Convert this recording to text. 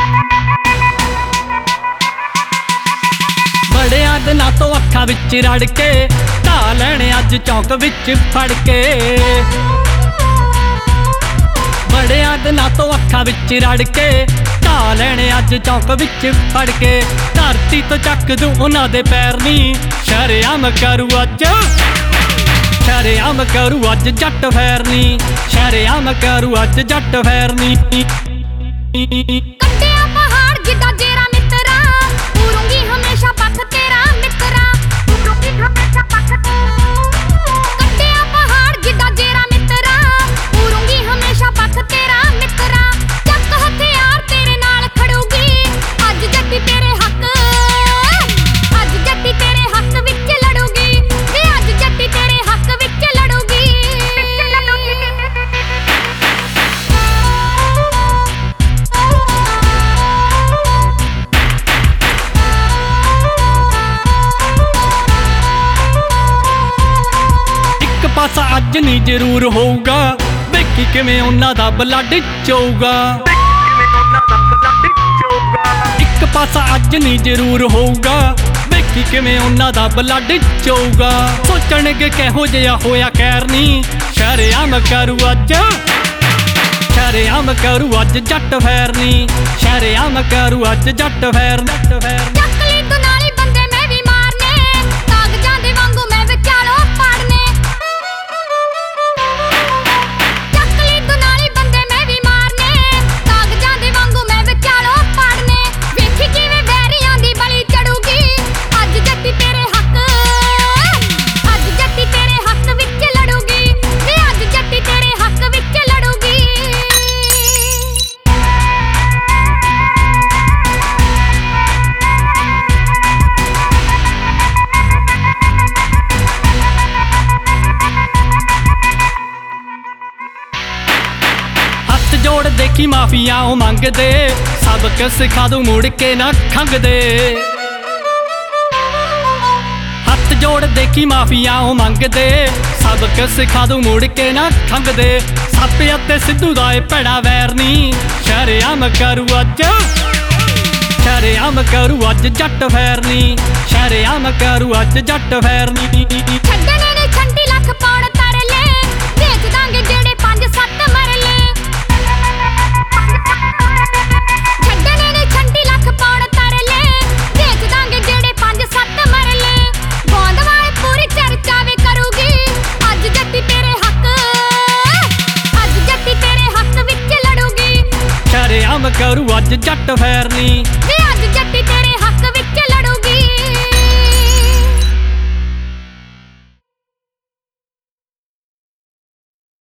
बड़ियां दिनां तो अखां विच रड़ के ढा लैणे अज चौक विच फड़ के। बड़ियां दिनां तो अखां विच रड़ के ढा लैणे अज चौक विच फड़ के। धरती तो चक दूं उन्हां दे पैर नी, शरेआम करूं अज शरेआम करूं अज जट फैरनी, शरेआम करूं अज जट फैरनी। कट्टिया पहाड़ जिद्दां जेरा मित्रा, पूरूंगी हमेशा पख तेरा मित्रा, पूरूंगी हमेशा पख। कट्टिया पहाड़ जिद्दां जेरा मित्रा, पूरूंगी हमेशा पख तेरा मित्रा। चक हथियार तेरे नाल खड़ूगी, अज जट्टी तेरे हक, अज जट्टी तेरे हक विच लड़ूगी, वे अज जट्टी तेरे हक विच लड़ूगी। पासा अज नहीं जरूर होऊगा, वेखी किवें उन्हां दा ब्लड चोऊगा। एक पासा अज नहीं जरूर होऊगा, वेखी किवें उन्हां दा ब्लड चोऊगा। सोचणगे किहो जिहा होया खैर नी, शरेआम करूं अज शरेआम करूं अज जट फैरनी, शरेआम करूं अज जट फैरनी। चकली दुनाली बंदे मैं भी मारने, कागजां दे वांगू मैं विचालों पाड़ने। चकली दुनाली बंदे मैं भी मारने, कागजां दे वांगू मैं विचालों पाड़ने। वेखी किवें वैरियां दी बली चढ़ूगी, अज जट्टी तेरे हक, अज जट्टी तेरे हक विच लड़ूगी, वे अज जट्टी तेरे हक विच लड़ूगी। जोड़ देखी माफिया ओ मंगदे, सबक सिखा दूं मुड़ के ना खंगदे। हथ जोड़ देखी माफिया ओ मंगदे, सबक सिखा दूं मुड़ के ना खंगदे। सप्प अते सिद्धू दा ए भैड़ा वैर नी, शरेआम करूं अज शरेआम करूं अज जट फैरनी, शरेआम करूं अज जट फैरनी। छड्डने ने छंटी लख पौड़ तरले, ਵੇਚ ਦਾਂਗੇ ਜਿਹੜੇ 5-7 ਮਰਲੇ। ਛੱਡਣੇ ਨੇ ਛੰਟੀ ਲੱਖ ਪੌੜ ਤਰਲੇ, ਵੇਚ ਦਾਂਗੇ ਜਿਹੜੇ 5-7 ਮਰਲੇ। ਗੋਂਦਵਾਲ ਪੂਰੀ ਚਰਚਾ ਵੀ ਕਰੂਗੀ, ਅੱਜ ਜੱਟੀ ਤੇਰੇ ਹੱਕ, ਅੱਜ ਜੱਟੀ ਤੇਰੇ ਹੱਕ ਵਿੱਚ ਲੜੂਗੀ। शरेआम करूं अज जट फैरनी, ਵੇ ਅੱਜ ਜੱਟੀ